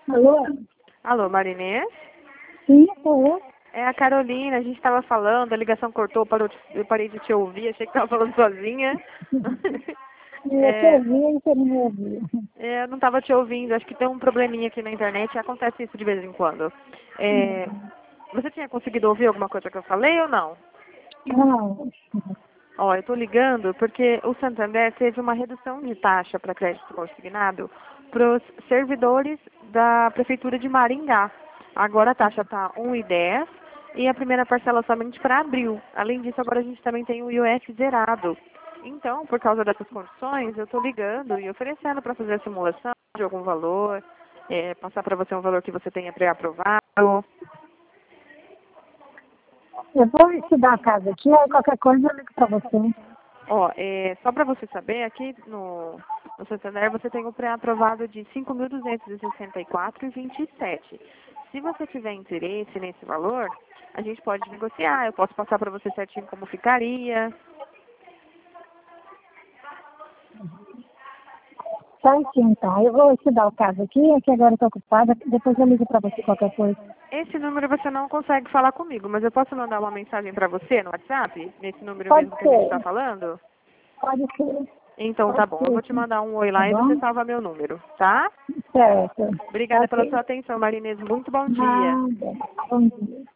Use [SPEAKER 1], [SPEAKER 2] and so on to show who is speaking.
[SPEAKER 1] Alô?
[SPEAKER 2] Alô, Marinês?
[SPEAKER 1] Sim, sou eu.
[SPEAKER 2] É a Carolina, a gente estava falando, a ligação cortou, eu parei de te ouvir, achei que estava falando sozinha.
[SPEAKER 1] Eu te
[SPEAKER 2] É,
[SPEAKER 1] ouvi e você não me ouvia.
[SPEAKER 2] eu não estava te ouvindo, acho que tem um probleminha aqui na internet, acontece isso de vez em quando. É, você tinha conseguido ouvir alguma coisa que eu falei ou não?
[SPEAKER 1] Não,
[SPEAKER 2] Ó, eu estou ligando porque o Santander teve uma redução de taxa para crédito consignado para os servidores da Prefeitura de Maringá. Agora a taxa está 1,10 e a primeira parcela somente para abril. Além disso, agora a gente também tem o IOF zerado. Então, por causa dessas condições, eu estou ligando e oferecendo para fazer a simulação de algum valor, passar para você um valor que você tenha pré-aprovado.
[SPEAKER 1] eu vou estudar a casa aqui, aí qualquer coisa eu ligo pra você.
[SPEAKER 2] Ó, só para você saber, aqui no Santander você tem o pré-aprovado de 5.264,27. Se você tiver interesse nesse valor, a gente pode negociar. Eu posso passar para você certinho como ficaria.
[SPEAKER 1] Certinho, então. Eu vou estudar o caso aqui, é que agora eu tô ocupada, depois eu ligo pra você qualquer coisa.
[SPEAKER 2] Esse número você não consegue falar comigo, mas eu posso mandar uma mensagem para você no WhatsApp? Nesse número
[SPEAKER 1] Pode
[SPEAKER 2] mesmo que a gente está
[SPEAKER 1] ser,
[SPEAKER 2] falando?
[SPEAKER 1] pode ser,
[SPEAKER 2] Então tá
[SPEAKER 1] pode
[SPEAKER 2] bom, eu vou
[SPEAKER 1] ser,
[SPEAKER 2] te
[SPEAKER 1] sim.
[SPEAKER 2] mandar um oi
[SPEAKER 1] Tá
[SPEAKER 2] lá e você
[SPEAKER 1] bom?
[SPEAKER 2] salva meu número, tá?
[SPEAKER 1] Certo.
[SPEAKER 2] Obrigada pela
[SPEAKER 1] Ok.
[SPEAKER 2] sua atenção, Marinês. Muito bom dia.
[SPEAKER 1] Nada. Bom dia.